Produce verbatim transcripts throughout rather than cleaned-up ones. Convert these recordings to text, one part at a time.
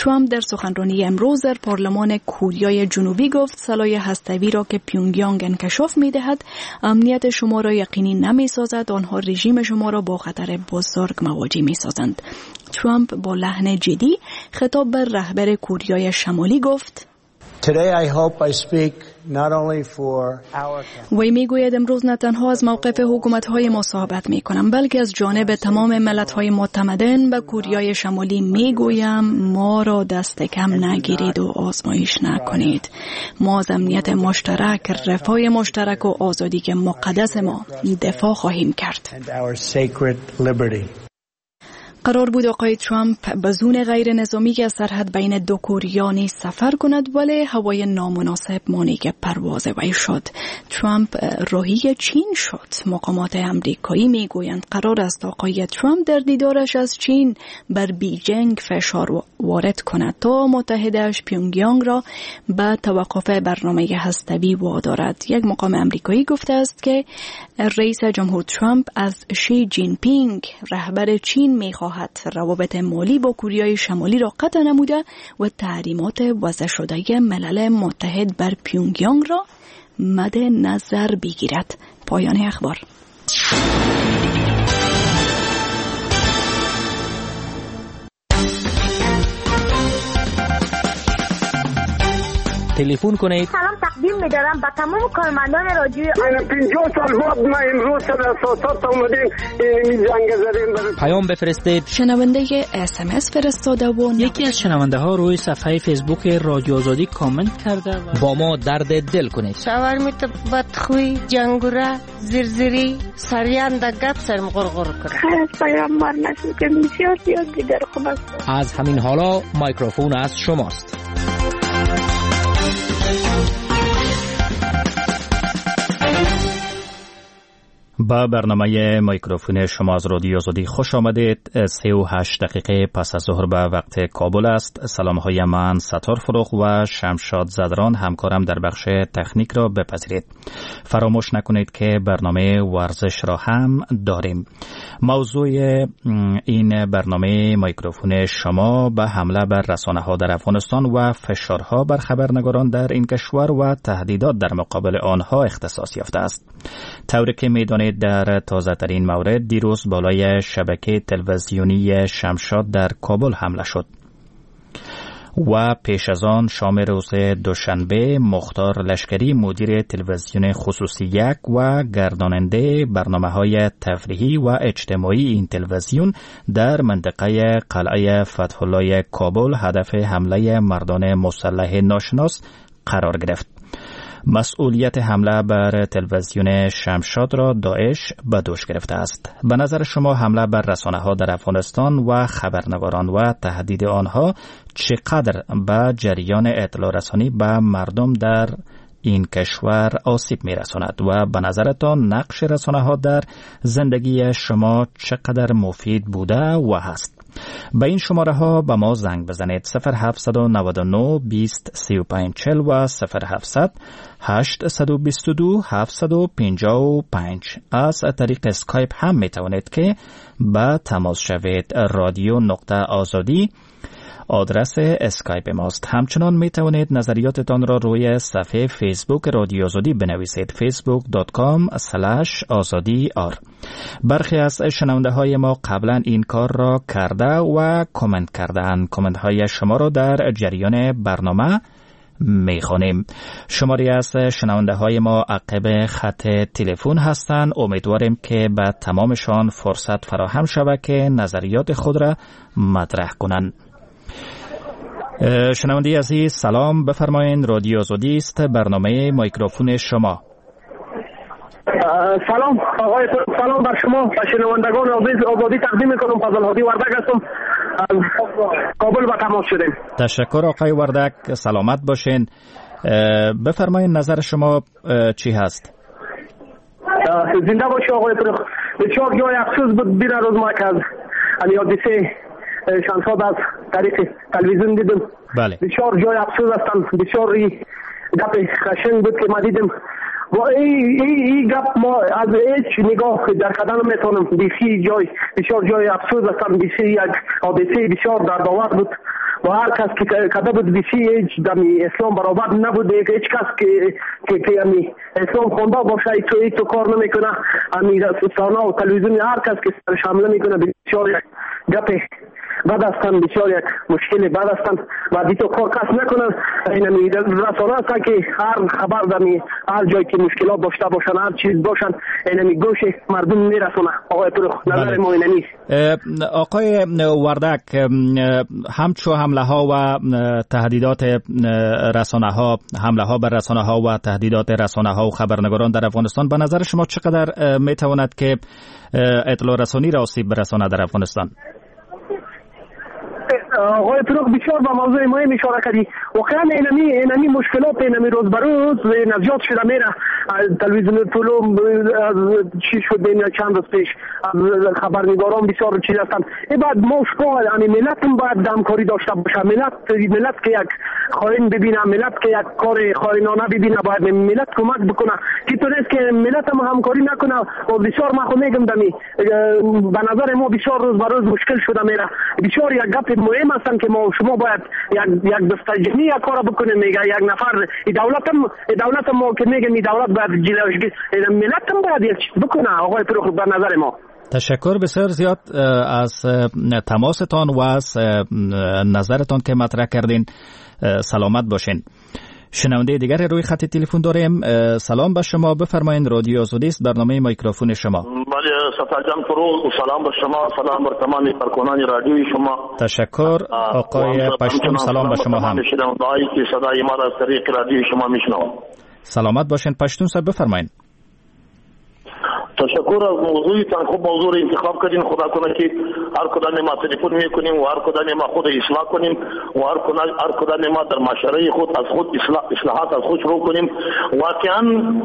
ترامپ در سخنرانی امروز در پارلمان کره جنوبی گفت سلاح هسته‌ای را که پیونگیانگ انکشاف می‌دهد امنیت شما را یقینی نمی‌سازد، آنها رژیم شما را با خطر بزرگ مواجه می‌سازند. ترامپ با لحن جدی خطاب به رهبر کره شمالی گفت Today I hope I speak not only for our وی میگوید امروز نه تنها از موقف حکومت‌های ما صحبت می‌کنم بلکه از جانب تمام ملت‌های متمدن به کره شمالی میگویم ما را دست کم نگیرید و آزمایش نکنید. ما از امنیت مشترک، رفاه مشترک و آزادی که مقدس ما دفاع خواهیم کرد. قرار بود آقای ترامپ به زون غیر نظامی که از سرحد بین دو کره نیز سفر کند، ولی هوای نامناسب مانع پرواز وی شد. ترامپ راهی چین شد. مقامات امریکایی میگویند قرار است آقای ترامپ در دیدارش از چین بر بیجینگ فشار وارد کند تا متحدش پیونگیانگ را به توقف برنامه هسته‌ای وادارد. یک مقام امریکایی گفته است که رئیس جمهور ترامپ از شی جین پینگ رهبر چین میخواهد روابط مالی با کره شمالی را قطع نموده و تحریمات وضع شده ملل متحد بر پیونگیانگ را مد نظر بگیرد. پایان اخبار. تلفن کنید. سلام تقدیم می‌دارم به تمام کارمندان رادیوی من پنجاه سال بعد ما امروز در اساسات اومدیم این زنگ زدیم. پیام بفرستید. شنونده اس ام اس فرستاده و یکی از شنونده ها روی صفحه فیسبوک رادیو آزادی کامنت کرده و با ما درد دل کنید. شاورمیت بدخوی، جنگوره، زرزری، سریان در گپ سرم غرغر کنه. خیلی پیام مار نشد که بسیار زیاد دیگر خوب است. از همین حالا میکروفون از شماست. با برنامه میکروفون شما از رادیو آزادی خوش آمدید. سه و هشت دقیقه پس از ظهر به وقت کابل است. سلام های من ستار فروغ و شمشاد زدران همکارم در بخش تکنیک را بپذیرید. فراموش نکنید که برنامه ورزش را هم داریم. موضوع این برنامه میکروفون شما به حمله بر رسانه ها در افغانستان و فشارها بر خبرنگاران در این کشور و تهدیدات در مقابل آنها اختصاص یافته است. طوری که می‌دانید در تازه ترین مورد دیروز بالای شبکه تلویزیونی شمشاد در کابل حمله شد و پیش از آن شام روز دوشنبه مختار لشکری مدیر تلویزیون خصوصی یک و گرداننده برنامه‌های تفریحی و اجتماعی این تلویزیون در منطقه قلعه فتح الله کابل هدف حمله مردان مسلح ناشناس قرار گرفت. مسئولیت حمله بر تلویزیون شمشاد را داعش به دوش گرفته است. به نظر شما حمله بر رسانه ها در افغانستان و خبرنگاران و تهدید آنها چقدر به جریان اطلاع رسانی به مردم در این کشور آسیب می رساند و به نظرتان نقش رسانه ها در زندگی شما چقدر مفید بوده و هست؟ به این شماره ها به ما زنگ بزنید. صفر هفت نه نه بیست سی و پنج چهل و صفر هفت هشت دو دو هفت پنج پنج. از طریق اسکایپ هم می توانید که به تماس شوید. رادیو نقطه آزادی آدرس اسکایپ ماست. همچنان می توانید نظریاتتان را روی صفحه فیسبوک رادیو آزادی بنویسید. فیسبوک دات کام اسلش آزادی آر. برخی از شنونده های ما قبلا این کار را کرده و کامنت کردن. کامنت های شما را در جریان برنامه می خوانیم. شماری از شنونده های ما عقب خط تلفن هستند. امیدواریم که به تمامشان فرصت فراهم شود که نظریات خود را مطرح کنند. شنونده عزیز سلام، بفرمایید. رادیو آزادی است، برنامه میکروفون شما. سلام آقای سلام بر شما و شنوندگان عزیز. آزادی تقدیم میکنم. فضل هادی وردک هستم، از کابل با تماس شدیم. تشکر آقای وردک، سلامت باشین. بفرمایید نظر شما چی هست؟ زنده باشی آقای فروغ. بسیار جای افسوس بود بین روز ما که از حادثه شمشاد از طریق تلویزیون دیدم. بله. بسیار جای افسوس هستم. بسیار گپ خشن بود که ما دیدم و این ای, ای گپ ما از هیچ نگاه در کردن نمیتونم. بسی جای بسیار جای افسوس هستم. بسی یک حادثه بسیار دردآور بود و هر کس که کده بود بیشی هیچ دمی اسلام برابر نبوده، هیچ کس که که که امی اسلام خونده باشه تو ای تو کار نمیکنه. امی رسانه و تلویزیون هر کس که سرش حمله میکنه بسیار یک گپ بد هستند، بسیار یک مشکل بد هستند و دیتو کار کس نکنن. این امی رسانه هستند که هر خبر دمی هر جایی که مشکلات داشته باشن، هر چیز باشن، این امی گوش مردم میرسونه. آقای پروخ نظر ما اینه نیست. آقای وردک، همچو حمله ها و تهدیدات رسانه ها، حمله ها بر رسانه ها و تهدیدات رسانه ها و خبرنگاران در افغانستان، به نظر شما چقدر می تواند که اطلاع رسانی را آسیب برساند در افغانستان؟ آقای پروخ بسیار به موضوع مهم اشاره کردی. واقعا اینمی اینمی مشکلات اینمی روز به روز زیاد شده میره. تلویزیون طولو از چی شد بین چند روز پیش از خبرنگاران بسیار چیز هستند. این بعد ما شما یعنی ملت باید همکاری داشته باشه. ملت ملت که یک خائن ببینه، ملت که یک کار خائنانه ببینه، باید ملت کمک بکنه. که تو نیست که ملت هم همکاری نکنه و بسیار ما خو میگم دمی به نظر ما بسیار روز به روز مشکل شده میره. بسیار یک گپ مهم هستن که ما شما باید یک یک دستجنی کار بکنیم. میگه یک نفر دولت هم دولت هم ما که میگن دولت باید جلوش ملت هم باید یک چیز بکنه. آقای پروخ به نظر ما تشکر بسیار زیاد از تماستان و از نظرتان که مطرح کردین. سلامت باشین. شنونده دیگر روی خط تلفن داریم. سلام به شما، بفرمایید. رادیو آزادی است، برنامه میکروفون شما. بله ستاجان فرو، سلام به شما، سلام بر تمام کارکنان رادیوی شما. تشکر. آقای پشتون سلام به شما هم. شنونده‌ای که صدای ما را از طریق رادیوی شما میشنوند. سلامت باشین. پشتون صاحب بفرمایید. تشکر از موضوعتان. خوب موضوع انتخاب کردین. خدا کنه که هر کدام ما تلفن میکنیم و هر کدام ما خود اصلاح کنیم و هر کدام هر کدام ما در معاشره خود از خود اصلاح اصلاحات از خود شروع کنیم. واقعا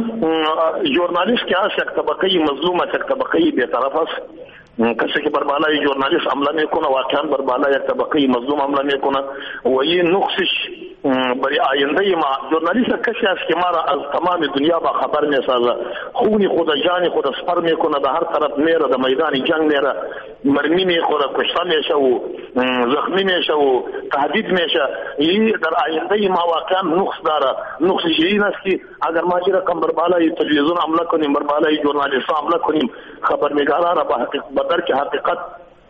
ژورنالیست که است یک طبقه مظلوم است، یک طبقه بی‌طرف است. کسی که بر بالای ژورنالیست عمله میکنه واقعا بر بالای یک طبقه مظلوم عمله میکنه و این نقصش برای آینده ما. ژورنالیست کسی است که ما را از تمام دنیا با خبر میسازه. خون خود جان خود سپر میکنه، به هر طرف میره، در میدان جنگ میره، مرمی میخوره، کشته میشه و زخمی میشه و تهدید میشه. این در آینده ما واقعا نقص داره. نقصش این است که اگر ما چه رقم بر بالای تلویزیون عمله کنیم، بر بالای ژورنالیست عمله کنیم، خبرنگاران را به درک حقیقت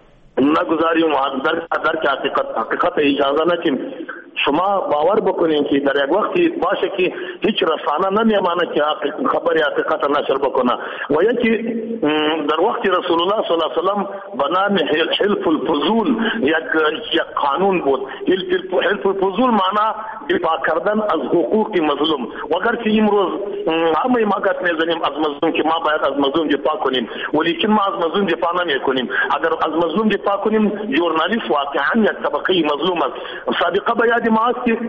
نگذاریم و درک حقیقت حقیقت اجازه ندیم. شما باور بکنین که در یک وقتی باشه که هیچ رسانه نمیمانه که خبر حقیقت نشر بکنه و یکی در وقت رسول الله صلی الله علیه و سلم به نام حلف الفضول یک یک قانون بود. حلف الفضول معنی دفاع کردن از حقوق مظلوم. و اگر که امروز همه ما گفت میزنیم از مظلوم که ما باید از مظلوم دفاع کنیم، ولیکن ما از مظلوم دفاع نمی کنیم. اگر از مظلوم دفاع کنیم، ژورنالیست واقعا یک طبقه مظلوم است. سابقه بیاد ما است که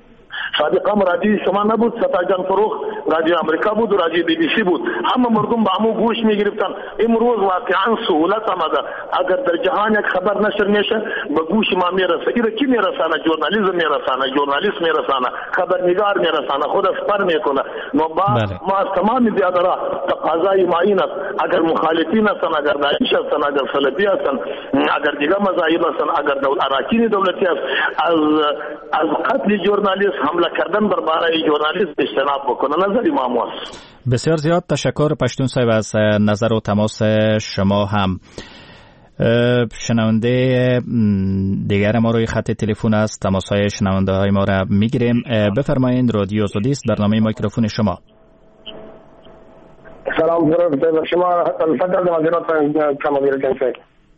سابقا رادیو شما نبود، ستاجان فروخ رادیو امریکا بود و رادیو بی بی سی بود. همه مردم به همو گوش میگرفتن. امروز واقعا سهولت آمده. اگر در جهان یک خبر نشر میشه به گوش ما میرسه. ایره کی میرسانه؟ ژورنالیسم میرسانه، ژورنالیست میرسانه، خبرنگار میرسانه، خود اسپر میکنه. ما با ما از تمام بیادرها تقاضای ما این است. اگر مخالفین هستن، اگر داعش هستن، اگر سلفی هستن، اگر دیگه مذاهب هستن، اگر اراکین دولتی هست، از از قتل ژورنالیست حمله کردن بر بالای ژورنالیست اجتناب بکنه. نظر امام است. بسیار زیاد تشکر پشتون صاحب از نظر و تماس شما هم. شنونده دیگر ما روی خط تلفن است. تماس‌های شنونده های ما را میگیریم. بفرمایید. رادیو آزادی است، برنامه میکروفون شما. سلام به شما. الفضل معذرت کما بیرکن.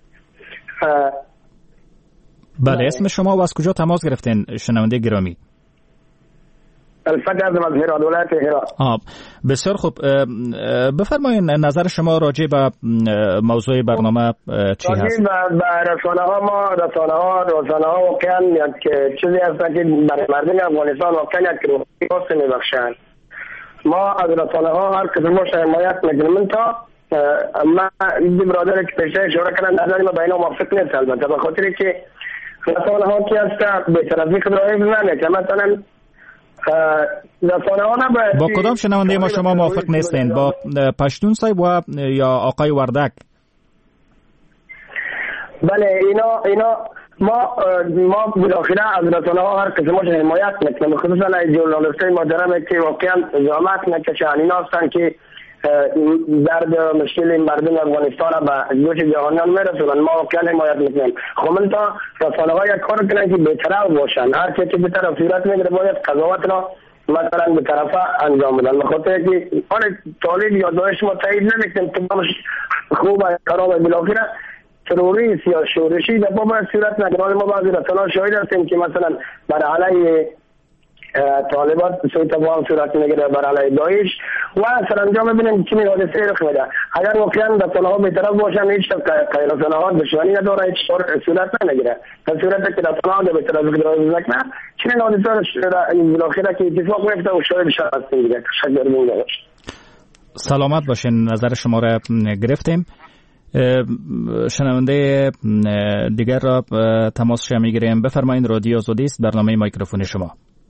بله، اسم شما و از کجا تماس گرفتین شنونده گرامی؟ الفضل از هرات، ولایت هرات. آه بسیار خوب. بفرمایید نظر شما راجع به موضوع برنامه چی هست؟ راجع به رسانه ها، ما رسانه ها رسانه ها واقعا یک چیزی هستن که برای مردم افغانستان واقعا یک روحی میبخشند. ما از رسانه ها هر کدوم ما حمایت میکنیم. تا ما این برادر که پیشه اشاره کردن نظر ما بین موافق نیست، البته به خاطر که رسانه ها که هست به طرفی خدای بزنه که مثلا با کدام شنونده ما شما موافق نیستین؟ با پشتون صاحب و یا آقای وردک؟ بله، اینا اینا ما ما بالاخره از رسانه‌ها هر قسمش حمایت میکنیم، خصوصا از ژورنالیستای محترم که واقعا زحمت میکشن. اینا هستن که درد مشکل مردم افغانستان را به گوش جهانیان میرسونن. ما واقعا حمایت میکنیم. خب من تا رسانه‌ها یک کار کنن که بی‌طرف باشن، هر چیزی که بی‌طرف صورت میگیره باید قضاوت را مثلا به طرف انجام بدن. بخاطر که آن طالب یا داعش ما تایید نمیکنیم تمامش خوبه خرابه، بالاخره تروریست یا شورشی در باب صورت نگران. ما بعضی رسانه‌ها شاهد هستیم که مثلا بر علیه طالبان سوی تباه صورت میگیره، بر علیه داعش و سرانجام ببینیم چه حادثه رخ میده. اگر واقعا رسانه‌ها بی‌طرف باشن هیچ رسانه‌ها دشمنی نداره، هیچ صورت نمیگیره. در صورتی که رسانه‌ها بی‌طرف بگیرن چنین حادثه بالاخره که اتفاق میفته و شاهد هستیم دیگه. تشکر می‌کنم. سلامت باشین. نظر شما را گرفتیم. شنونده دیگر را تماس شما میگیریم. بفرمایید. رادیو آزادی است، برنامه میکروفون شما.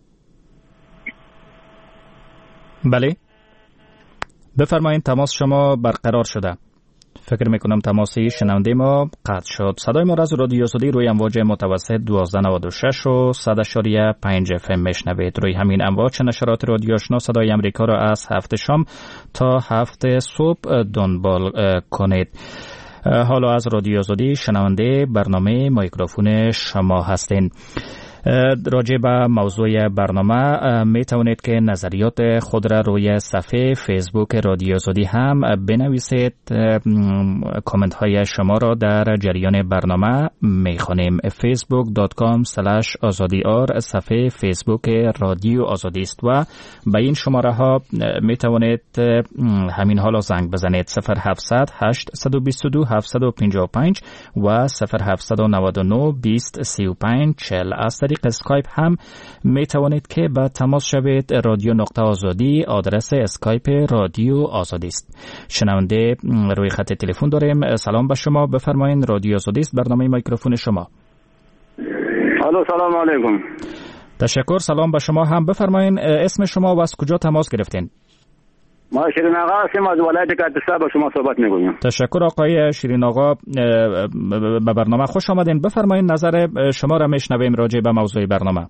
بله بفرمایید. تماس شما برقرار شده. فکر میکنم تماسی شنونده ما قطع شد. صدای ما را از رادیو آزادی روی امواج متوسط دوازده نود و شش و صد اشاریه پنج اف ام میشنوید. روی همین امواج نشرات رادیو آشنا صدای امریکا را از هفت شام تا هفت صبح دنبال کنید. حالا از رادیو آزادی شنونده برنامه میکروفون شما هستین. راجع به موضوع برنامه می توانید که نظریات خود را روی صفحه فیسبوک رادیو آزادی هم بنویسید. کامنت های شما را در جریان برنامه می خوانیم. فیسبوک دات کام اسلش آزادی آر صفحه فیسبوک رادیو آزادی است و به این شماره ها می توانید همین حالا زنگ بزنید. صفر هفتصد هشت دو دو هفت پنج پنج و صفر هفتصد و نود و نه بیست سی و پنج چهل. از طریق اسکایپ هم می توانید که با تماس شوید. رادیو نقطه آزادی آدرس اسکایپ رادیو آزادی است. شنونده روی خط تلفن داریم. سلام به شما. بفرمایید. رادیو آزادی است، برنامه میکروفون شما. الو سلام علیکم. تشکر. سلام به شما هم. بفرمایید اسم شما و از کجا تماس گرفتین؟ ما شیرین آقا هستیم از ولایت کردستان، با شما صحبت می‌کنیم. تشکر آقای شیرین آقا، به برنامه خوش آمدین. بفرمایید نظر شما را میشنویم راجع به موضوع برنامه.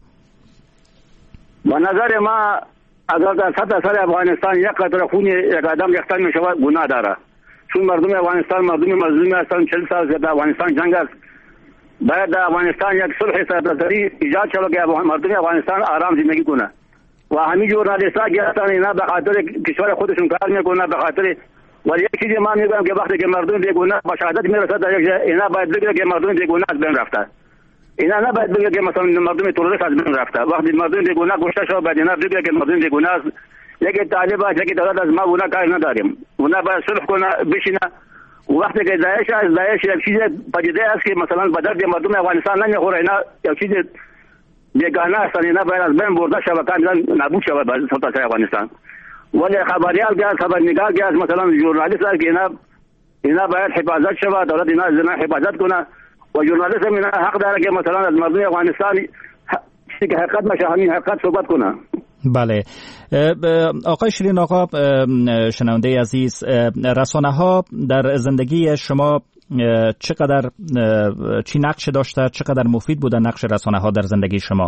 با نظر ما اگر در سطح سر افغانستان یک قطره خون یک آدم ریخته میشود گناه داره، چون مردم افغانستان مردم مظلومی هستند. چهل سال در افغانستان جنگ است. باید در افغانستان یک صلح سراسری ایجاد شود که مردم افغانستان آرام زندگی کنه. و همین ژورنالیست‌ها که هستن اینا به خاطر کشور خودشون کار میکنن، به خاطر ولی یک چیزی من میگم که وقتی که مردم بیگناه به شهادت میرسه در یک جای، اینا باید بگه که مردم بیگناه از بین رفته. اینا نباید بگه که مثلا مردم تروریست از بین رفته. وقتی مردم بیگناه کشته شد باید اینا بگه که مردم بیگناه است. یک طالب است، یک دولت از ما اونا کار نداریم. اونا باید صلح کنه، بشینه. وقتی که داعش از داعش یک چیز پدیده است که مثلا به درد مردم افغانستان نمیخوره، اینا یک چیز بیگانه هستن. اینا باید از بین برده شود، کاملا نابود شود به سلطنت افغانستان. ولی خبریال که خبرنگار که مثلا ژورنالیست است که اینا اینا باید حفاظت شود، دولت اینا از حفاظت کنه و ژورنالیست هم اینا حق داره که مثلا از مردم افغانستان چیزی که حقیقت باشه همین حقیقت صحبت کنه. بله آقای شیرین آقا، شنونده عزیز، رسانه ها در زندگی شما چقدر چی نقش داشته، چقدر مفید بوده نقش رسانه ها در زندگی شما؟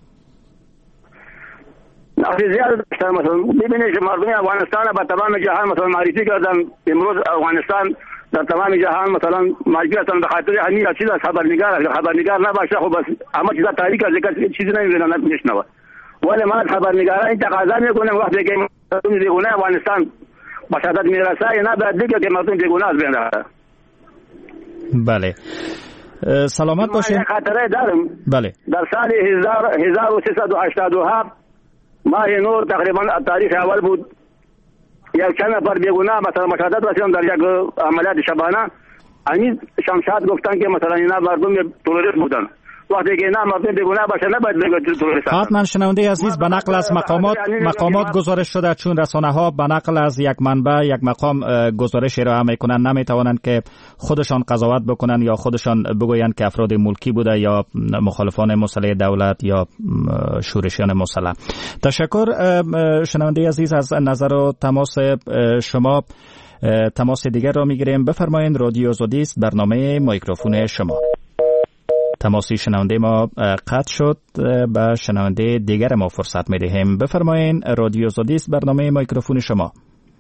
نقش زیاد داشته. مثلا ببینید مردم افغانستان به تمام جهان مثلا معرفی کردن. امروز افغانستان در تمام جهان مثلا معرفی هستن به خاطر همین چیز از خبرنگار. اگر خبرنگار نباشه خب بس اما چیزا تاریخ از یک چیزی نمیبینن نمیشنوه. ولی ما خبرنگارا این تقاضا میکنیم وقتی که مردم بیگناه افغانستان به شهادت میرسه، اینا باید بگه که مردم بیگناه از بین رفته. بله سلامت باشین. ما خاطره دارم. بله در سال هزار و سیصد و هشتاد و هفت ماه نور تقریبا تاریخ اول بود، یک چند نفر بیگناه مثلا مشاهدت رسیدن در یک عملیات شبانه. همین شمشاد گفتن که مثلا اینا مردم تروریست بودن. وقتی که اینا مردم بیگناه باشه نباید بگه تروریست. حتما شنونده عزیز، به نقل از مقامات مقامات گزارش شده، چون رسانه ها به نقل از یک منبع یک مقام گزارش ارائه میکنن، نمیتوانند که خودشان قضاوت بکنن یا خودشان بگویند که افراد ملکی بوده یا مخالفان مسلح دولت یا شورشیان مسلح. تشکر شنونده عزیز از نظر و تماس شما. تماس دیگر را میگیریم. بفرمایید. رادیو آزادی است، برنامه میکروفون شما. تماسی شنونده ما قطع شد. به شنونده دیگر ما فرصت می دهیم. بفرمایین، رادیو آزادی است، برنامه میکروفون شما.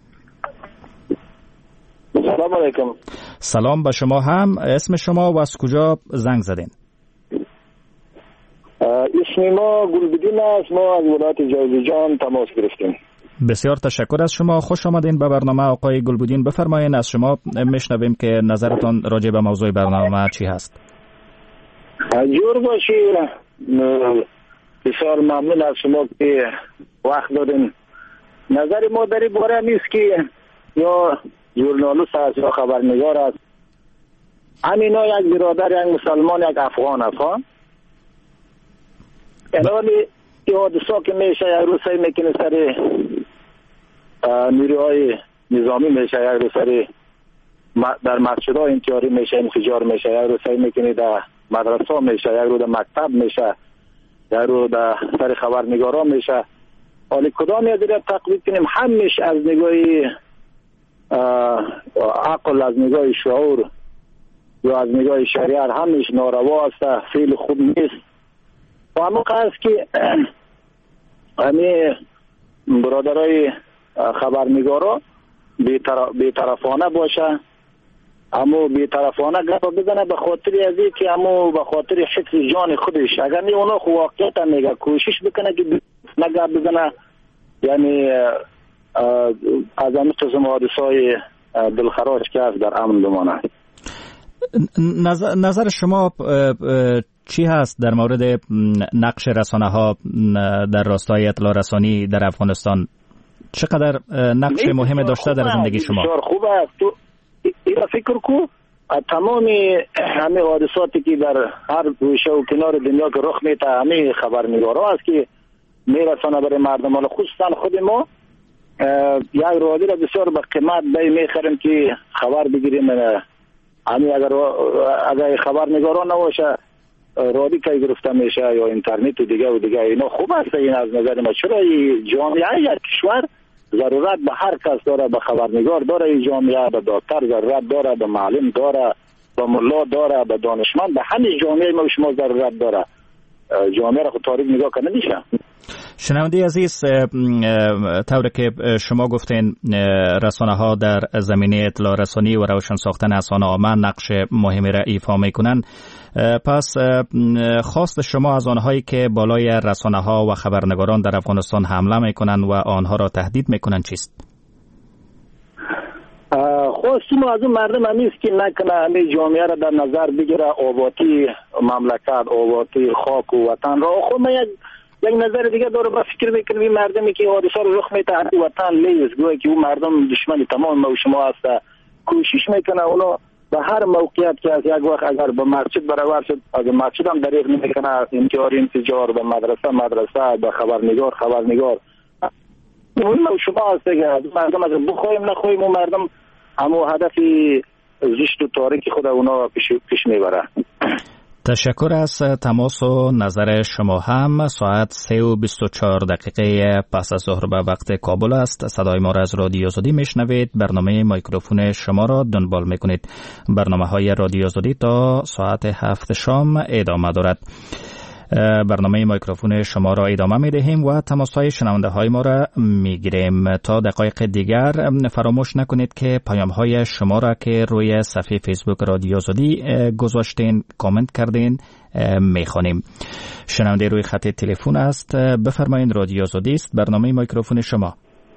سلام علیکم. سلام به شما هم. اسم شما و از کجا زنگ زدین؟ اسم ما گلبدین است، ما از ولایت جوزجان تماس گرفتیم. بسیار تشکر از شما، خوش آمدین به برنامه آقای گلبدین. بفرمایین، از شما میشنویم که نظرتان راجع به موضوع برنامه چی هست. جور باشی، بسیار ممنون از شما که وقت دادین. نظر ما در این باره نیست که یا ژورنالیست است یا خبرنگار است، همینا یک برادر، یک مسلمان، یک افغان است. ولی این حادثه که میشه یک روز سعی میکنه سر نیروهای نظامی میشه، یک روز سر در مسجد ها انتحاری میشه، انفجار میشه، یک روز سعی میکنه در مدرسه میشه، یک روز در مکتب میشه، یک روز در سر خبرنگارا میشه. حالی کدام یک را تقلید کنیم همش از نگاه عقل، از نگاه شعور یا از نگاه شریعت همش ناروا است، فعل خوب نیست. و همون قصد که همه برادرای خبرنگارا بی‌طرفانه باشه، اما بی‌طرفانه گپ بزنه به خاطر از این که اما به خاطر حفظ جان خودش. اگر نه اونا خو واقعیت میگه، کوشش بکنه که نه گپ بزنه، یعنی از همین قسم حادثه‌های دلخراش که از در امن بمانه. نظر, نظر شما چی هست در مورد نقش رسانه ها در راستای اطلاع رسانی در افغانستان؟ چقدر نقش مهم داشته در زندگی شما؟ بسیار خوبه. تو اینا فکر کو تمام همه حادثاتی که در هر گوشه و کنار دنیا که رخ میده همه خبرنگارا است که میرسانه برای مردم، خصوصا خود ما یک رادیو را بسیار به قیمت بی میخریم که خبر بگیریم. همین اگر اگر خبرنگارا نباشه رادیو کی گرفته میشه یا اینترنت و دیگه و دیگه. اینا خوب است. این از نظر ما چرا جامعه یک کشور ضرورت به هر کس داره، به خبرنگار داره، این جامعه به دکتر ضرورت داره، به معلم داره، به ملا داره، به دانشمند، به همین جامعه ما شما ضرورت داره. جامعه را خود تاریخ نگاه کنه میشه. شنونده عزیز، طوری که شما گفتین رسانه ها در زمینه اطلاع رسانی و روشن ساختن اذهان عامه نقش مهمی را ایفا میکنن، پس خواست شما از آنهایی که بالای رسانه ها و خبرنگاران در افغانستان حمله میکنن و آنها را تهدید میکنن چیست؟ خواستی ما از اون مردم همیست که نکنه همه جامعه را در نظر بگیره، آبادی مملکت، آبادی خاک و وطن را. خب من یک یک نظر دیگه داره، با فکر میکنم این مردمی که حادثه رو رخ میده وطن لیز گویا که اون مردم دشمن تمام ما و شما هست، کوشش میکنه اونا به هر موقعیت که از یک وقت اگر به مسجد برابر شد، اگر مسجد هم دریغ نمیکنه، انتحار انفجار، به مدرسه مدرسه، به خبرنگار خبرنگار. اون ما و شما هست دیگه. از مردم اگر بخوایم نخوایم اون مردم همو هدف زشت و تاریکی خود اونا پیش پیش میبره. تشکر از تماس و نظر شما هم. ساعت سه و بیست و چهار دقیقه پس از ظهر به وقت کابل است. صدای ما را از رادیو آزادی میشنوید. برنامه میکروفون شما را دنبال میکنید. برنامه های رادیو آزادی تا ساعت هفت شام ادامه دارد. برنامه میکروفون شما را ادامه می دهیم و تماس های شنونده های ما را می گیریم. تا دقایق دیگر فراموش نکنید که پیام های شما را که روی صفحه فیسبوک رادیو آزادی گذاشتین، کامنت کردین، می خوانیم. شنونده روی خط تلفن است. بفرمایید، رادیو آزادی است، برنامه میکروفون شما.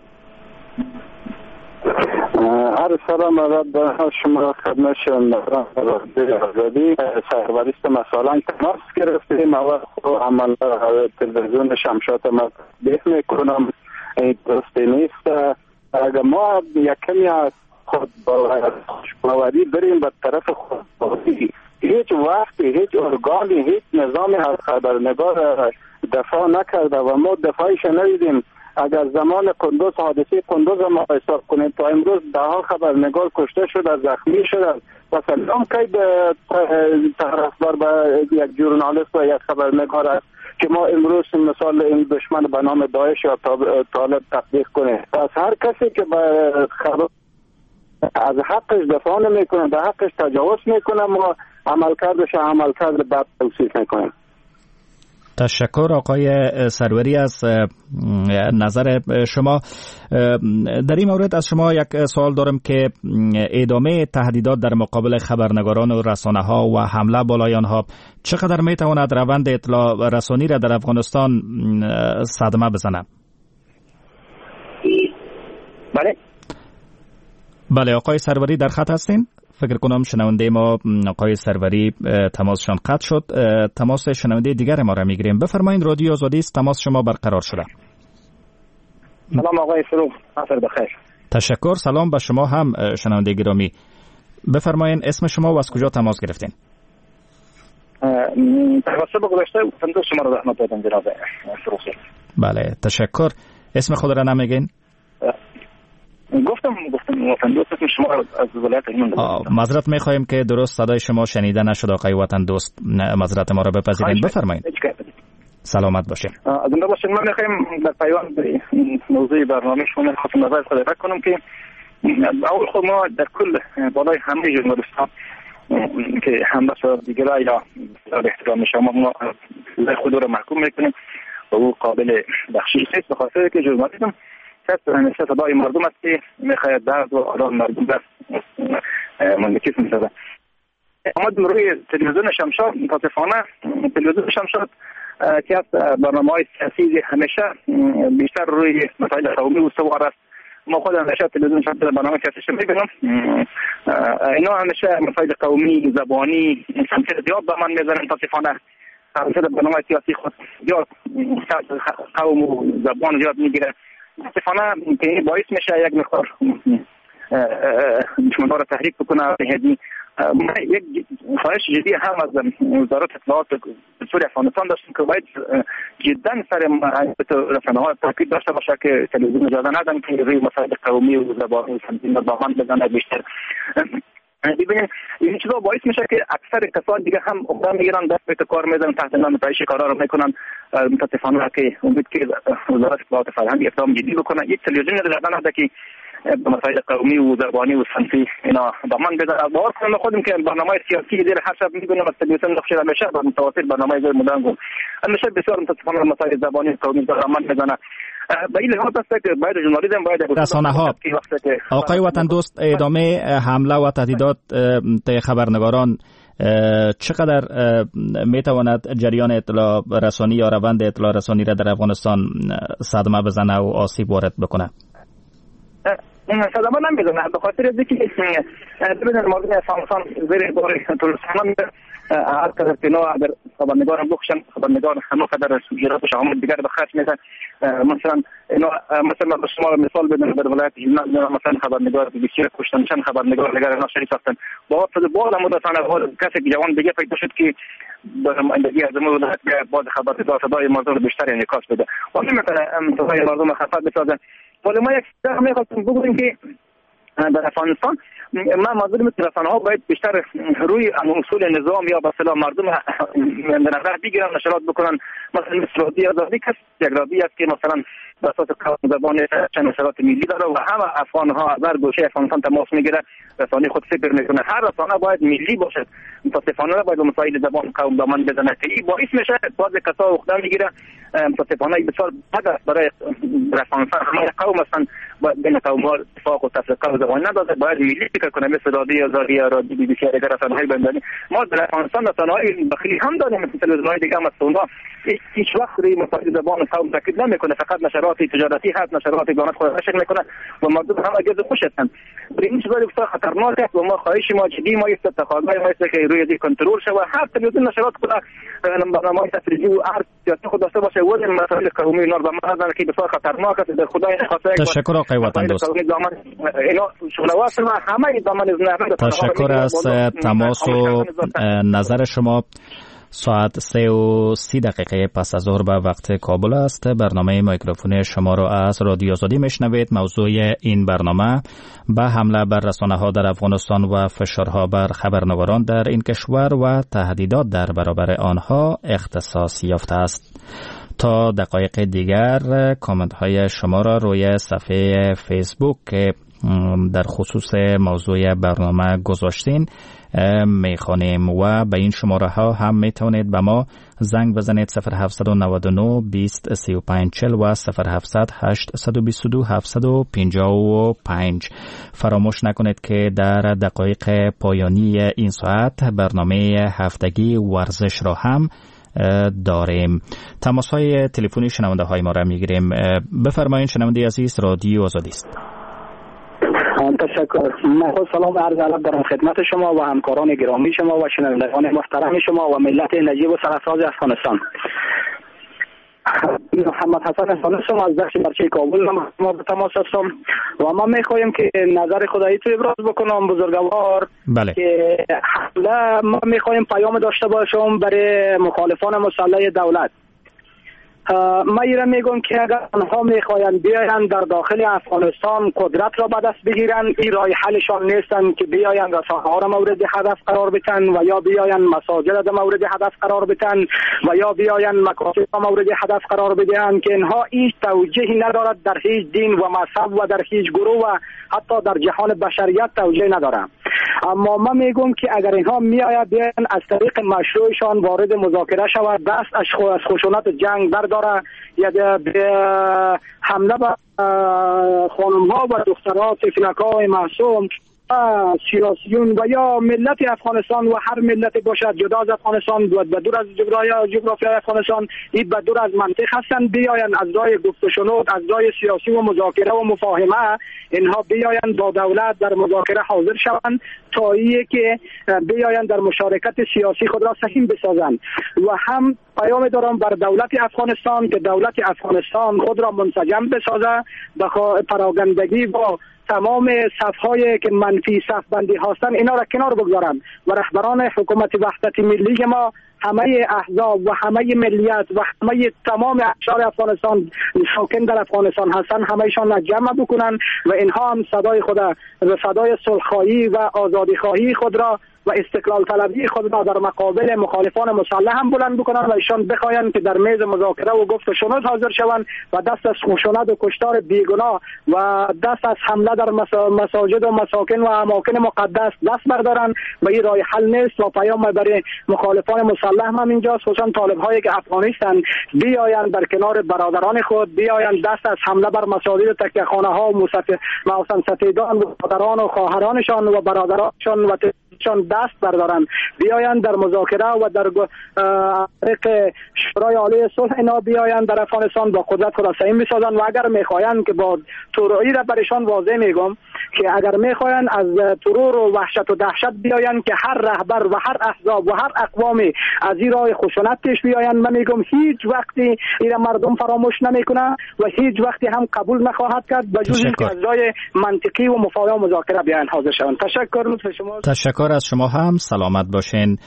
هر سلام علیکم شما خدمت شنوندگان رادیو آزادی. سرپرست مثلا تماس گرفتیم و عمل تلویزیون شمشاد ما بیت میکنم. این درست نیست. اگر ما یکمی از خود باوری بریم به طرف خودباوری، هیچ وقتی هیچ ارگانی هیچ نظامی از خبرنگار دفاع نکرده و ما دفاعش ندیدیم. اگر زمان قندوز، حادثه قندوز ما حساب کنیم، تا امروز ده ها خبرنگار کشته شده، زخمی شده و سلام کی به طرفدار به یک ژورنالیست و یک خبرنگار است که ما امروز مثال این دشمن به نام داعش یا طالب تطبیق کنیم. پس هر کسی که به خبر از حقش دفاع نمیکنه، به حقش تجاوز میکنه، ما عملکردش عملکرد بد توصیف میکنم. تشکر آقای سروری از نظر شما. در این مورد از شما یک سوال دارم که ادامه تهدیدات در مقابل خبرنگاران و رسانه ها و حمله بالای آنها چقدر می تواند روند اطلاع رسانی را در افغانستان صدمه بزنه؟ بله بله آقای سروری در خط هستین؟ فکر کنم شنونده ما آقای سروری تماسشان قطع شد. تماس شنونده دیگر ما را میگیریم. بفرمایید رادیو آزادی است، تماس شما برقرار شده. سلام آقای فروغ، عصر بخیر. تشکر. سلام به شما هم شنونده گرامی. بفرمایید اسم شما و از کجا تماس گرفتین؟ توسط گذشته صندوق شما را زحمت دادم جناب فروغ. بله تشکر. اسم خود را نمیگین؟ گفتم گفتم وطن دوست اسم شما از ولایت هلمند. معذرت میخواهیم که درست صدای شما شنیده نشد آقای وطن دوست، معذرت ما را بپذیرید. بفرمایید. سلامت باشید. زنده باشید. من میخوایم در پیوند به موضوع برنامه شما خواستم نظر خود فکر کنم که اول خود ما در کل بالای همه ژورنالیست‌ها که هم بس دیگرای یا احترام شما ما خود را محکوم میکنیم و او قابل بخشش نیست، به خاطر که ژورنالیسم کسب همیشه صدای مردم است که میخواید درد و آرام مردم در مملکت میسازه. آمدم روی تلویزیون شمشاد، متاسفانه تلویزیون شمشاد که از برنامه های سیاسی همیشه بیشتر روی مسائل قومی استوار است. ما خود همیشه تلویزیون شمشاد برنامه سیاسی میبینم، اینا همیشه مسائل قومی زبانی سمت زیاد به من میزنن. متاسفانه همیشه برنامه سیاسی خود زیاد قوم و زبان زیاد میگیره. متاسفانه که این باعث میشه یک مقدار دشمنان را تحریک بکنه. هدی یک خواهش جدی هم از وزارت اطلاعات سوری افغانستان داشتیم که باید جدا سر رسانه‌ها تاکید داشته باشه که تلویزیون اجازه ندن که روی مسائل قومی و زبانی و سمتی با من بزنه بیشتر. ببینید این چیزا باعث میشه که اکثر کسان دیگه هم اقدام میگیرن، دست به کار میزنن، تحت نام پیش کارا رو میکنن. متاسفانه که امید که وزارت اطلاعات فرهنگ اقدام جدی بکنه، یک تلویزیون در نده که به مسائل قومی و زبانی و صنفی اینا ضمان بده. باور کنم خودم که برنامه سیاسی دیر هر شب میبینم از تلویزیون نقشه همیشه با متواتر برنامه زیر مدام همیشه بسیار متاسفانه مسائل زبانی و قومی ضمان بزنه. به این لحاظ است که باید ژورنالیسم باید رسانه ها آقای وطن دوست ادامه حمله و تهدیدات طی خبرنگاران چقدر میتواند جریان اطلاع رسانی یا روند اطلاع رسانی را در افغانستان صدمه بزنه و آسیب وارد بکنه؟ صدمه نمیزنه، به خاطر از اینکه ببینید مردم افغانستان زیر بار تلویزیون هر قدر که نوع در خبرنگار هم بخشن، خبرنگار همه قدر جرات و شهامت دیگر به خرج میزن. مثلا مثلا به شما مثال بدم در ولایت هلمند مثلا خبرنگار بی بی سی کشتن، چند خبرنگار دیگر اینا شهید ساختن. با وجود بعد مدتانه کسی که جوان دیگه پیدا شد که در نمایندگی از ولایت بعد خبرنگار صدای مردم بیشتر انعکاس بده و نمیتونه صدای مردم خفت بسازه. ولی ما یک چیز میخواستم بگویم که در افغانستان ما منظورم رسانه ها باید بیشتر روی اصول نظام یا به اصطلاح مردم در نظر بگیرن، نشرات بکنن. مثلا مثل رادیو آزادی کس یک رادیو است که مثلا به اساس قانون زبان چند نشرات ملی داره و همه افغان ها از هر گوشه افغانستان تماس میگیره، رسانه خود فکر میکنه. هر رسانه باید ملی باشد، متاسفانه باید به مسائل زبان قوم دامن بزنه که این باعث میشه بعض کسا اقدام میگیره. متاسفانه بسیار بد است برای افغانستان. همه قوم هستن باید بین قوم ها اتفاق و تفرقه و زبان نداره، باید ملی فکر کنه. مثل رادیو آزادی یا رادیو بی بی سی دیگر رسانه‌های بندری ما در افغانستان رسانه‌های داخلی هم داریم، مثل تلویزیون‌های دیگه هم اونها هیچ وقت روی مسائل زبان قوم تاکید نمیکنه، فقط نشرات تجارتی هست، نشرات گانت خود نشر میکنه و مردم هم اگه خوش هستن. این چیزا بسیار خطرناک است و ما خواهش ما جدی ما است تقاضای ما است که روی دی کنترل شه و هر تلویزیون نشرات خود برنامه‌های تفریحی و هر سیاسی خود داشته باشه و مسائل قومی نور به مرز که بسیار خطرناک است. در خدای نخواسته تشکر آقای وطن دوست. اینا شغلوات ما همه دامن تشکر از تماس و نظر شما. ساعت سه و سی دقیقه پس از ظهر به وقت کابل است. برنامه میکروفون شما را از رادیو آزادی میشنوید. موضوع این برنامه به حمله بر رسانه ها در افغانستان و فشارها بر خبرنگاران در این کشور و تهدیدات در برابر آنها اختصاص یافته است. تا دقایق دیگر کامنت های شما را روی صفحه فیسبوک در خصوص موضوع برنامه گذاشتین میخوانیم و به این شماره ها هم میتونید به ما زنگ بزنید صفر هفت نه نه بیست سی و پنج چهل و صفر هفت هشت دو دو هفت پنج پنج. فراموش نکنید که در دقایق پایانی این ساعت برنامه هفتگی ورزش را هم داریم. تماس های تلفنی شنونده های ما را میگیریم. بفرمایید شنونده عزیز، رادیو آزادی است. تشکر. من سلام عرض ادب دارم خدمت شما و همکاران گرامی شما و شنوندگان محترم شما و ملت نجیب و سرفراز افغانستان. محمد حسن فانسم از بخش مرچه کابل ما به تماس هستم و ما میخوایم که نظر خدایی تو ابراز بکنم بزرگوار. بله. که حالا ما میخوایم پیام داشته باشم برای مخالفان مسلح دولت. ما ایره میگم که اگر آنها میخواین بیاین در داخل افغانستان قدرت را به دست بگیرن، این راه حلشان نیستن که بیاین رسانه ها را مورد هدف قرار بدن و یا بیاین مساجد را مورد هدف قرار بدن و یا بیاین مکاتب را مورد هدف قرار بدن، که اینها هیچ توجیهی ندارد در هیچ دین و مذهب و در هیچ گروه و حتی در جهان بشریت توجیه ندارم. اما ما میگم که اگر اینها میآید بیاین از طریق مشروعشان وارد مذاکره شود، دست از خشونت جنگ برداره یا به حمله به خانم ها و دخترها طفلک های معصوم سیاسیون و یا ملت افغانستان و هر ملت باشد جدا از افغانستان و دور از جغرافیای افغانستان، این به دور از منطق هستند، بیاین از راه گفت و شنود، از راه سیاسی و مذاکره و مفاهمه اینها بیاین با دولت در مذاکره حاضر شوند تا اینکه که بیاین در مشارکت سیاسی خود را سهیم بسازند. و هم پیام دارم بر دولت افغانستان که دولت افغانستان خود را منسجم بسازه، به پراگندگی با تمام صفهای که منفی صف بندی هستند اینا را کنار بگذارن و رهبران حکومت وحدت ملی ما، همه احزاب و همه ملیت و همه تمام اقشار افغانستان ساکن در افغانستان هستند، همهشان را جمع بکنن و اینها هم صدای خود و صدای صلح‌خواهی و آزادی‌خواهی خود را و استقلال طلبی خود را در مقابل مخالفان مسلح هم بلند بکنن و ایشان بخواین که در میز مذاکره و گفت و شنود حاضر شوند و دست از خشونت و کشتار بیگناه و دست از حمله در مساجد و مساکن و اماکن مقدس دست بردارن و این راه حل نیست. و پیام برای مخالفان مسلح هم اینجاست، خصوصا طالب هایی که افغانستان بیاین در کنار برادران خود، بیاین دست از حمله بر مساجد و تکیه خانه ها و موسم ستیدان و برادران و خواهرانشان و برادرانشان و چون دست بردارن، بیاین در مذاکره و در طریق شورای عالی صلح اینا بیاین در افغانستان با قدرت خود سهیم بسازن. و اگر میخواین که با تروری را برشان واضح میگم که اگر میخواین از ترور و وحشت و دهشت بیاین که هر رهبر و هر احزاب و هر اقوامی از این راه خشونت پیش بیاین، من میگم هیچ وقتی این مردم فراموش نمیکنه و هیچ وقتی هم قبول نخواهد کرد به جز اینکه از راه منطقی و مفاهمه و مذاکره بیاین حاضر شوند. تشکر لطف شما. تشکر از شما هم. سلامت باشین.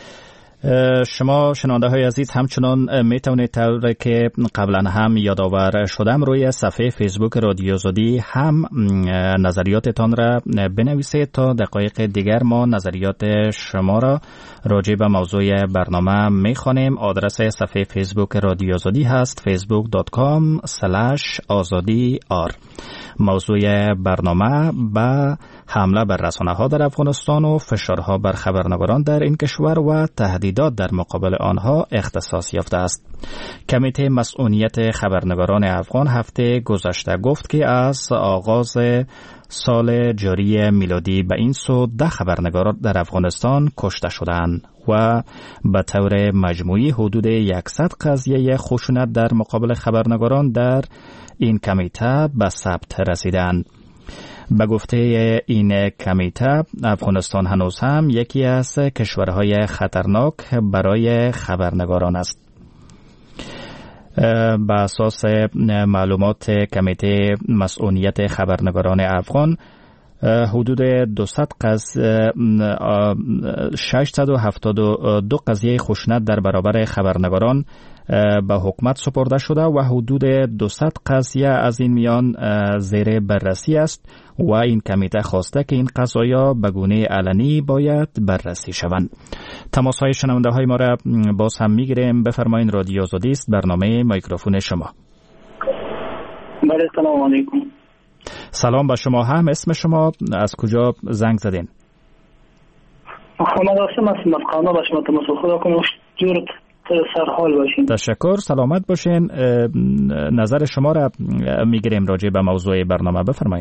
شما شنونده های عزیز همچنان می توانید طوری که قبلا هم یادآور شدم روی صفحه فیسبوک رادیو آزادی هم نظریاتتان را بنویسید تا دقایق دیگر ما نظریات شما را راجع به موضوع برنامه می خوانیم. آدرس صفحه فیسبوک رادیو آزادی هست فیسبوک دات کام اسلش آزادی آر. موضوع برنامه به حمله بر رسانه ها در افغانستان و فشارها بر خبرنگاران در این کشور و تهدیدات در مقابل آنها اختصاص یافته است. کمیته مسئولیت خبرنگاران افغان هفته گذشته گفت که از آغاز سال جاری میلادی به این سو ده خبرنگار در افغانستان کشته شدند و به طور مجموعی حدود صد قضیه خشونت در مقابل خبرنگاران در این کمیته به ثبت رسیدند. به گفته این کمیته افغانستان هنوز هم یکی از کشورهای خطرناک برای خبرنگاران است. به اساس معلومات کمیته مسئولیت خبرنگاران افغان حدود دویست قض... ششصد و هفتاد و دو قضیه خشونت در برابر خبرنگاران به حکومت سپرده شده و حدود دویست قضیه از این میان زیر بررسی است و این کمیته خواسته که این قضایا به گونه علنی باید بررسی شوند. تماس های شنونده های ما را باز هم میگیریم. بفرمایید، رادیو آزادی است، برنامه میکروفون شما. بله، سلام علیکم. سلام به شما هم. اسم شما از کجا زنگ زدین؟ محمد آسم هستم از قانا. باش متمسل خدا کنم جورت سرحال باشین. تشکر، سلامت باشین. نظر شما را میگیریم راجع به موضوع برنامه، بفرمایید.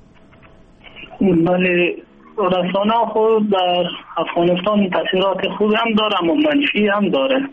بله، رسانه خود در افغانستان تاثیرات خوب هم داره اما منفی هم داره.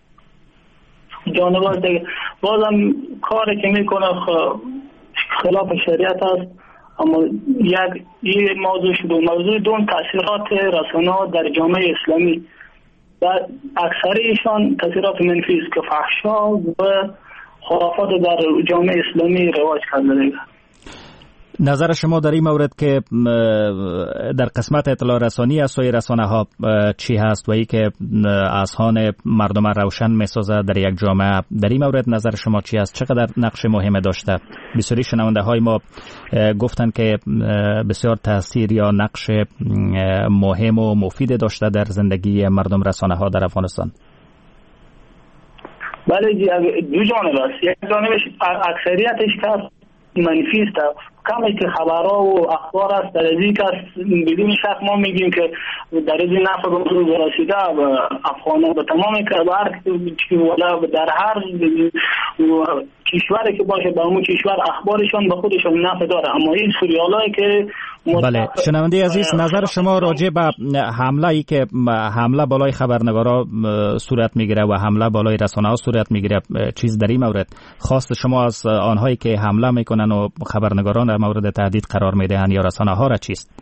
جانب دیگه بازم کاری که میکنه خلاف شریعت است، اما یک یه موضوع شده. موضوع دوم تاثیرات رسانه در جامعه اسلامی و اکثر ایشان تاثیرات منفی است که فحشا و خرافات در جامعه اسلامی رواج کرده دیگه. نظر شما در این مورد که در قسمت اطلاع رسانی از سوی رسانه ها چی هست و ای که اذهان مردم روشن میسازه در یک جامعه، در این مورد نظر شما چی هست؟ چقدر نقش مهمه داشته؟ بسیاری شنونده های ما گفتن که بسیار تاثیر یا نقش مهم و مفید داشته در زندگی مردم رسانه ها در افغانستان. بله، دو جانب است. یک جانبش اکثریتش که منفی است، کمی که خبرها و اخبار است در ازی که بدون شک ما میگیم که در ازی نفع به روز رسیده و افغانها به تمام کبر ولا در هر کشوری که باشه به اون کشور اخبارشان به خودشان نفع داره. اما این سریالایی که بله، شنونده عزیز، نظر شما راجع به حمله ای که حمله بالای خبرنگارا صورت میگیره و حمله بالای رسانه ها صورت میگیره، چیز در این مورد خواست شما از آنهایی که حمله میکنن و خبرنگاران در مورد تهدید قرار میدهن یا رسانه ها را چیست؟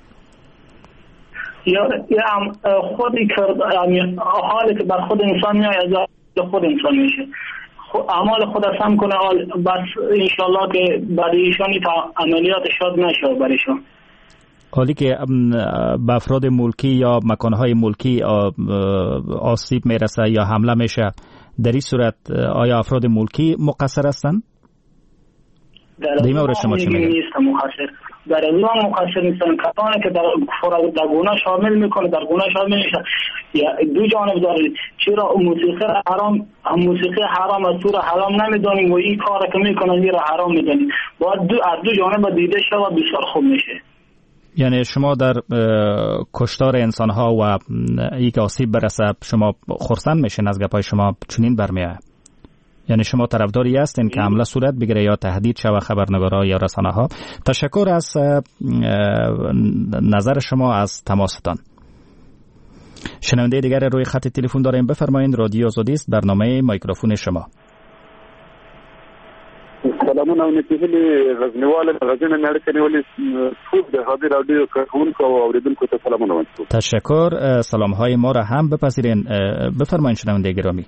یا خودی که حالی که بر خود انسان میاد از خود انسان میشه، اعمال خود سم کنه، بس انشالله که برای ایشانی تا عملیات شاد نشه برایشان. حالی که به افراد ملکی یا مکانهای ملکی آسیب میرسه یا حمله میشه، در این صورت آیا افراد ملکی مقصر هستند؟ در این مورد شما چی میگید؟ نیست مقصر. در این هم مقصر نیستن. کسانی که در در گناه شامل میکنه در گناه شامل میشه. دو جانب داره. چرا موسیقی حرام موسیقی حرام از تو حرام نمیدونیم و این کار که میکنن این را حرام میدونیم. باید دو از دو جانب دیده شه و بسیار خوب میشه. یعنی شما در کشتار انسان ها و یک آسیب برسه شما خرسند میشین از گپای شما چنین برمیاد؟ یعنی شما طرفداری هستین که حمله صورت بگیره یا تهدید شوه خبرنگارا یا رسانه ها؟ تشکر از نظر شما از تماستان. شنونده دیگر روی خط تلفن داریم، بفرمایید. رادیو آزادی است، برنامه میکروفون شما. سلامونه او نتیجه غزنوال غزنه نړۍ ولې ټول د هادي رادیو کارکونکو او اوریدونکو ته سلامونه وایم. تشکر، سلام های ما را هم بپذیرین. بفرمایید شنونده گرامی.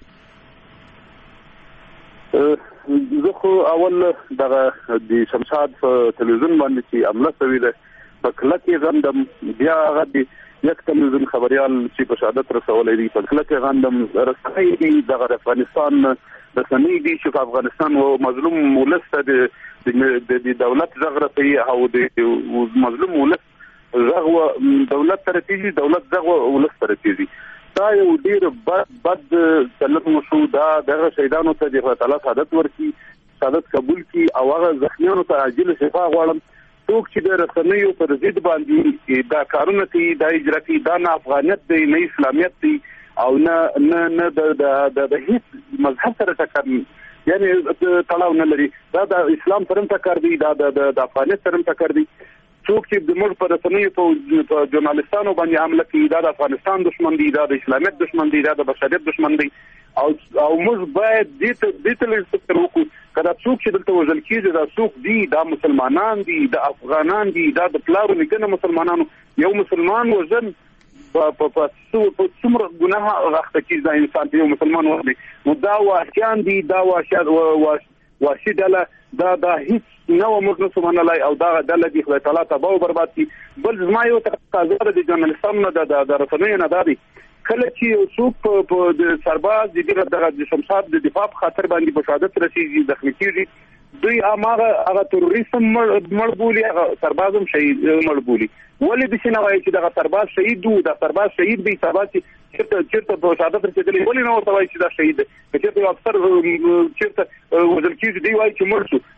زه خو اول دغه د شمشاد په تلویزیون باندې چې عمله شوې ده په کلکې غندم، بیا هغه د یک تلویزیون خبریال چې په شهادت رسولی دی په کلکې غندم. رسنۍ دي دغه د افغانستان رسنۍ دي چې په افغانستان و مظلوم ولس ته د دولت غږ رسوي او د مظلوم ولس غږ دولت ته رسېږي، دولت غږ ولس ته رسېږي. دا یو ډیر بد بد چلند وشو. دا دغه شهیدانو ته د خدای تعالی شهادت ورکړي، شهادت قبول کړي او هغه زخمیانو ته عاجل شفا غواړم. څوک چې د رسنیو پر ضد باندې دا کارونه کوي، دا اجرا کوي، دا نه افغانیت دی نه اسلامیت دی او نه نه نه د هیڅ مذهب سره ټکر یعنی تړاو نه لري. دا د اسلام سره ټکر دی، دا د افغانیت سره ټکر دی. څوک چې د موږ پر رسنیو په ژورنالیستانو باندې حمله کوي، دا د افغانستان دشمن دی، دا د اسلامیت دشمن دی، دا د بشریت دشمن دی. او او موږ باید دې ته دې ته فکر وکړو کله څوک چې دلته وژل کېږي دا څوک دي، دا مسلمانان دي، دا افغانان دي، دا د پلارو نیکه مسلمانانو. یو مسلمان وژن په څومره ګناه راخته کېږي دا انسان یو مسلمان وژني، نو دا وحشیان دي، دا وحشي ډله دا دا هیڅ نو موږ نسو منلای او دا ډله دي خدای تعالی تباہ او برباد کړي. بل زما یو تقاضا ده د ژورنالیستانو نه د رسنیو نه ده کله چې یو څوک په د سرباز دغه د شمشاد د دفاع په خاطر باندې په شهادت رسیږي، زخمي کېږي، دوی هغه هغه تروریستم مړ بولي، هغه سربازم شهید مړ بولي. ولې د شنه وایي چې دغه سرباز شهید وو، د سرباز شهید دی، سرباز چیرته چیرته په شهادت رسیدلی، ولې نه ورته وایي چې دا شهید دی؟ چیرته افسر چیرته وژل کېږي دی وایي چې مړ شو،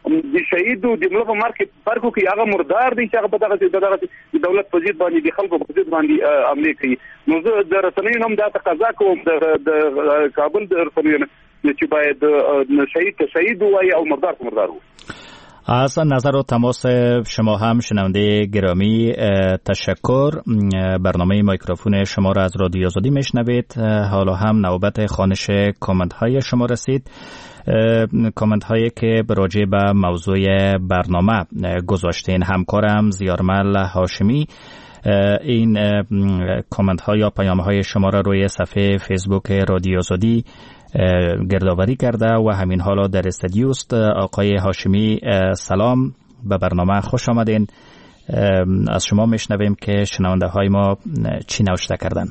د شهید او د مړه په مرګ کې فرق کوي هغه مردار دي چې هغه په دغه دغه دولت په ضد باندې د خلکو په ضد باندې عملي کوي. نو زه د رسنیو هم دا تقاضا کوم د کابل د رسنیو چې باید شهید شهید وایي او مردار مردار وایي. از نظر و تماس شما هم شنونده گرامی تشکر. برنامه میکروفون شما را از رادیو آزادی میشنوید. حالا هم نوبت خوانش کامنت های شما رسید. کامنت هایی که راجع به موضوع برنامه گذاشتین. همکارم زیارمل هاشمی این کامنت ها یا پیام های شما را روی صفحه فیسبوک رادیو آزادی گردآوری کرده و همین حالا در استودیو است. آقای هاشمی سلام، به برنامه خوش آمدین. از شما میشنویم که شنونده های ما چی نوشته کردن.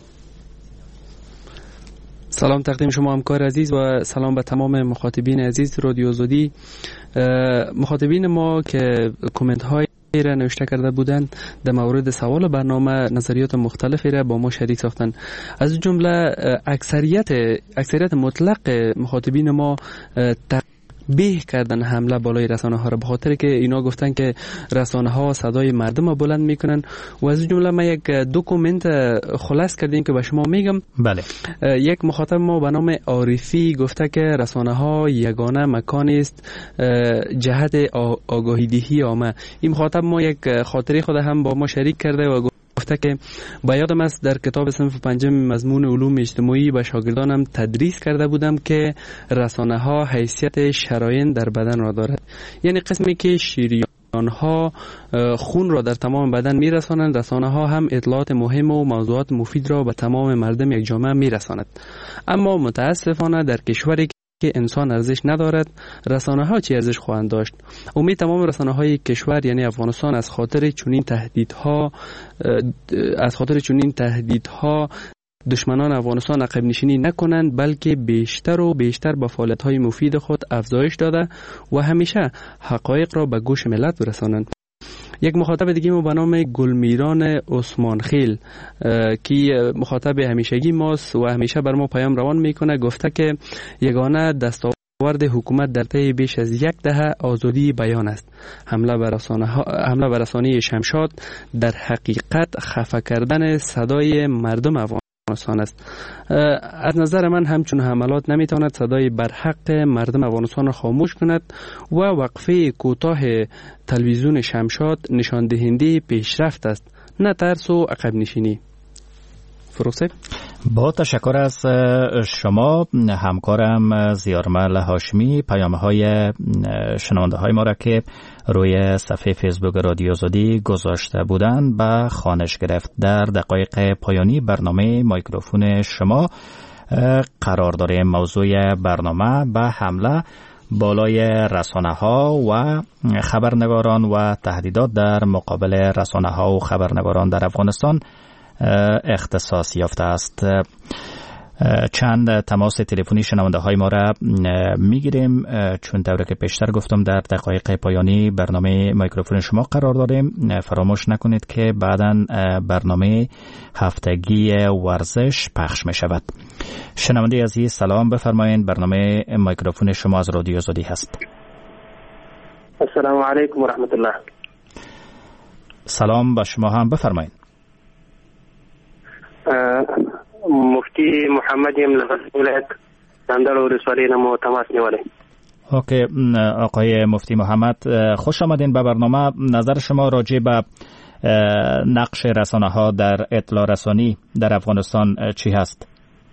سلام تقدیم شما همکار عزیز و سلام به تمام مخاطبین عزیز رادیو آزادی. مخاطبین ما که کامنت های را نوشته کرده بودند در مورد سوال برنامه نظریات مختلفی را با ما شریک ساختن. از جمله اکثریت اکثریت مطلق مخاطبین ما تقبیح کردن حمله بالای رسانه ها را، به خاطر که اینا گفتن که رسانه ها صدای مردم را بلند میکنن و از جمله ما یک دکومنت خلاص کردیم که به شما میگم. بله. یک مخاطب ما به نام عارفی گفته که رسانه ها یگانه مکانی است جهت آگاهی دهی عامه. این مخاطب ما یک خاطره خود هم با ما شریک کرده و گفته که با یادم است در کتاب صنف پنجم مضمون علوم اجتماعی به شاگردانم تدریس کرده بودم که رسانه ها حیثیت شرايين در بدن را دارد، یعنی قسمی که شریان ها خون را در تمام بدن میرسانند. رسانه ها هم اطلاعات مهم و موضوعات مفید را به تمام مردم یک جامعه میرساند. اما متاسفانه در کشوری که انسان ارزش ندارد، رسانه ها چه ارزش خواهند داشت؟ امید تمام رسانه های کشور یعنی افغانستان از خاطر چنین تهدیدها از خاطر چنین تهدیدها دشمنان افغانستان عقب نشینی نکنند، بلکه بیشتر و بیشتر به فعالیت‌های مفید خود افزایش داده و همیشه حقایق را به گوش ملت برسانند. یک مخاطب دیگه ما به نام گلمیران عثمان خیل که مخاطب همیشگی ماست و همیشه بر ما پیام روان میکنه، گفته که یگانه دستاورد حکومت در طی بیش از یک دهه آزادی بیان است. حمله بر رسانه حمله بر رسانه شمشاد در حقیقت خفه کردن صدای مردم افغانستان است. از نظر من همچون حملات نمیتواند صدای برحق مردم افغانستان را خاموش کند و وقفه کوتاه تلویزیون شمشاد نشان دهنده پیشرفت است، نه ترس و عقب نشینی. فروخته؟ با تشکر از شما همکارم زیارمل هاشمی. پیام های شنونده های ما را که روی صفحه فیسبوک رادیو آزادی گذاشته بودند به خوانش گرفت. در دقایق پایانی برنامه میکروفون شما قرار داریم. موضوع برنامه به حمله بالای رسانه ها و خبرنگاران و تهدیدات در مقابل رسانه ها و خبرنگاران در افغانستان اختصاص یافته است. چند تماس تلفنی شنونده های ما را میگیریم، چون طوری که پیشتر گفتم در دقایق پایانی برنامه میکروفون شما قرار داریم. فراموش نکنید که بعداً برنامه هفتگی ورزش پخش می شود. شنونده عزیز سلام، بفرمایید. برنامه میکروفون شما از رادیو آزادی هست. السلام علیکم و رحمت الله. سلام به شما هم، بفرمایید. مفتی محمد یم له ولایت دندل ولسوالۍ نه مو تماس نیولی. اوکی آقای مفتی محمد، خوش آمدین به برنامه. نظر شما راجع به نقش رسانه ها در اطلاع رسانی در افغانستان چی هست؟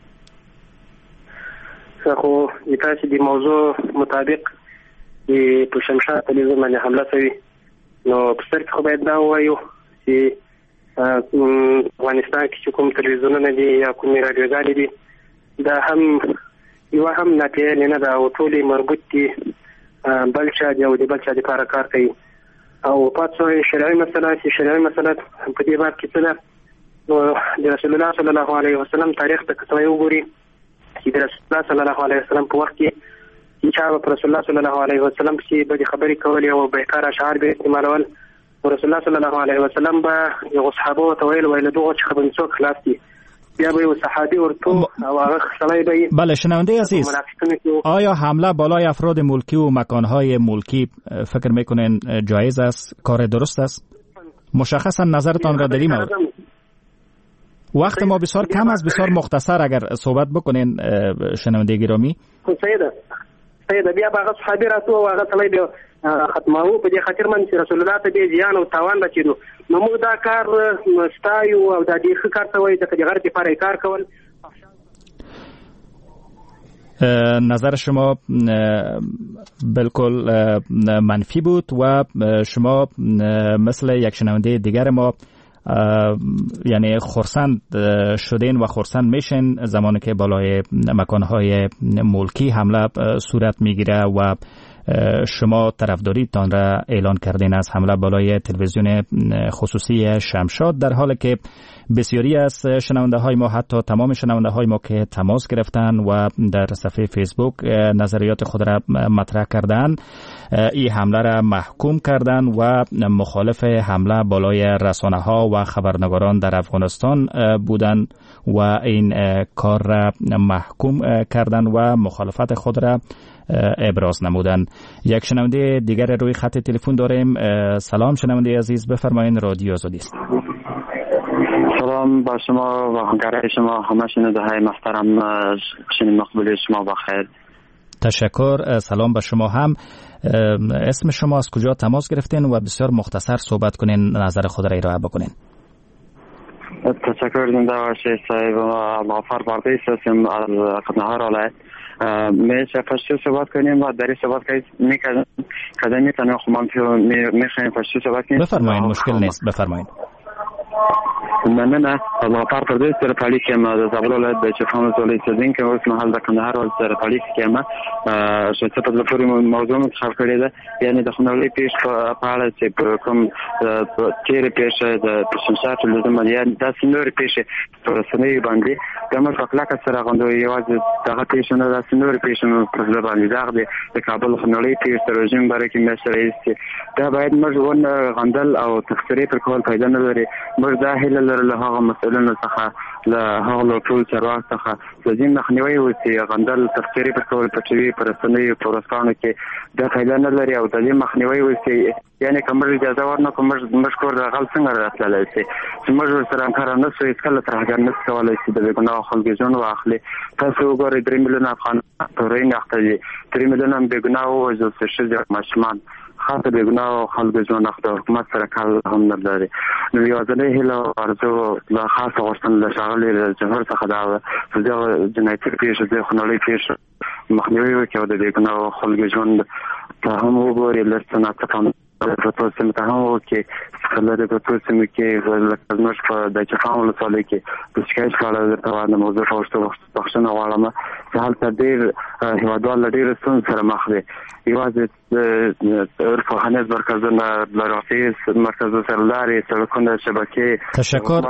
خو تاسو د موضوع مطابق په شمشاد تلویزیون باندې حمله شوې، نو په سر کې خو باید دا ووایو چې افغانستان کې چې کوم تلویزیونونه دي یا کومې راډیوګانې دي دا هم یوه هم ناپېیلې نه ده او ټولې مربوط دي بل چا دي او د بل چا دپاره کار کوي. او پاتې شوې شرعي مسله چې شرعي مسله په دې باب کې څه ده، نو د رسول الله صلی الله علیه وسلم تاریخ ته که سړی وګوري چې د رسول الله صلی الله علیه وسلم په وخت کې چې چا به په رسول الله صلی الله علیه وسلم پسې بدې خبرې کولې او بهکاره اشعار به استعمالول، رسول الله صلی الله علیه وسلم به یو صحابه ته ویل ویل دغه چې خبرې څوک خلاف دي بیا به صحابي ورتو او هغه خلای به بله شنونده عزیز، آیا حمله بالای افراد ملکی و مکانهای ملکی فکر میکنین جایز است، کار درست است؟ مشخصا نظرتان را در این مورد. وقت ما بسیار کم است، بسیار مختصر اگر صحبت بکنین شنونده گرامی. سیده سیده بیا به صحابي راتو او هغه خلای به ختمو په دې خاطر من چې رسول الله ته به زیان او تاوان بچیدو نو موږ دا کار ستایو او دا دې ښه کار ته وایي چې غیر لپاره کار کول. نظر شما بالکل منفی بود و شما مثل یک شنونده دیگر ما یعنی خرسند شدین و خرسند میشین زمانی که بالای مکانهای ملکی حمله صورت میگیره و شما طرفداریتان را اعلان کردین از حمله بالای تلویزیون خصوصی شمشاد، در حالی که بسیاری از شنونده های ما، حتی تمام شنونده های ما که تماس گرفتن و در صفحه فیسبوک نظریات خود را مطرح کردن، این حمله را محکوم کردن و مخالف حمله بالای رسانه ها و خبرنگاران در افغانستان بودن و این کار را محکوم کردن و مخالفت خود را ابراز نمودن. یک شنونده دیگر روی خط تلفن داریم. سلام شنونده عزیز، بفرمایید، رادیو آزادی است. سلام با شما و همکارای شما، همه شنونده های محترم، شنی مقبول شما بخیر. تشکر. سلام به شما هم. اسم شما، از کجا تماس گرفتین و بسیار مختصر صحبت کنین، نظر خود را ارائه بکنین. تشکر زنده باشید صاحب. غفار باردی هستم از قندهار ولایت. میشه پشتو صحبت کنیم و دری صحبت کنیم میکردم کدام میتونم خودم میخوایم پشتو صحبت کنیم. بفرمایید، مشکل نیست، بفرمایید. نه نه نه غفار باردی سر پالیک ما از اول ولایت به چفام زولی سازین که اسم محل قندهار ول سر پالیک که ما شته په لپاره موضوع انتخاب کړی ده، یعنی د خنولې پیش په اړه چې کوم تیر پیش د شمشاد له دمنیا د سنور پیش پر سنوي باندې کومه فقلا سره غوندو یوازې دغه پیش نه د سنور پیش په ځل باندې دغه د کابل خنولې پیش ترجمه باره کې مسله است دا باید موږ ون غندل او تفسیری پر کول پیدا نه لري. موږ دا هله له هغه مسؤلینو څخه له هغه ټول چارواکو څخه ځین مخنیوي وسی غندل تفسیری پر کول پټوي پر سنوي پرستانو کې دا پیدا نه لري او د دې مخنیوي وسی یعنی کومه اجازه ورنه کوم مشکور غل څنګه راتللی سي چې موږ سره کار نه سوي کله تر هغه نه کولای شي د ګناه خلک ژوند واخلي. تاسو وګورئ درې میلیون افغان تورین اخته درې میلیون به ګناه او جو څه مشمان خاطر به ګناه خلک ژوند اخته حکومت سره کار هم نه لري. نو یو ځلې هله ارزو لا خاصه ورسن له شغلې جمهور څخه دا د جنایت پیښه د خنولې پیښه مخنیوي وکړي د ګناه خلک ژوند ته هم وګورئ لسنه ته په توسم ته هم وکړي خلک په توسم کې ولکه نوش په د چفام له سوالې کې د شکایت کاله د توان موضوع فورستو بخښنه غواړم چې حالت ډیر هیوادوال ډیر ستون سره مخ دي. یوازې عرف هنز مرکزونه لرافیز مرکز سرلاری سرکونه شبکه. تشکر.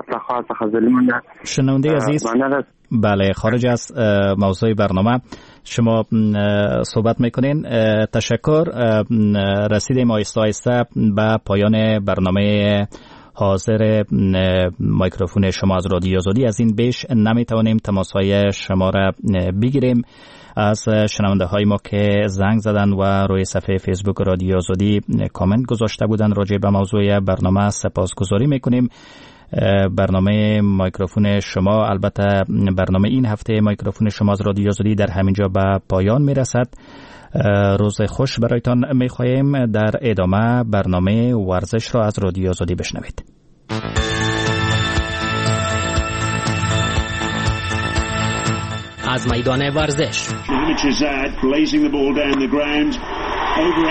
شنونده عزیز، بله خارج از موضوع برنامه شما صحبت میکنین. تشکر. رسیدیم آهسته آهسته به پایان برنامه حاضر میکروفون شما از رادیو آزادی. از این بیش نمیتوانیم تماسهای شما را بگیریم. از شنونده های ما که زنگ زدن و روی صفحه فیسبوک رادیو آزادی کامنت گذاشته بودن راجع به موضوع برنامه سپاسگزاری میکنیم. برنامه میکروفون شما، البته برنامه این هفته میکروفون شما از رادیو آزادی در همینجا به پایان میرسد. روز خوش برایتان میخواهیم. در ادامه برنامه ورزش را از رادیو آزادی بشنوید. از میدان ورزش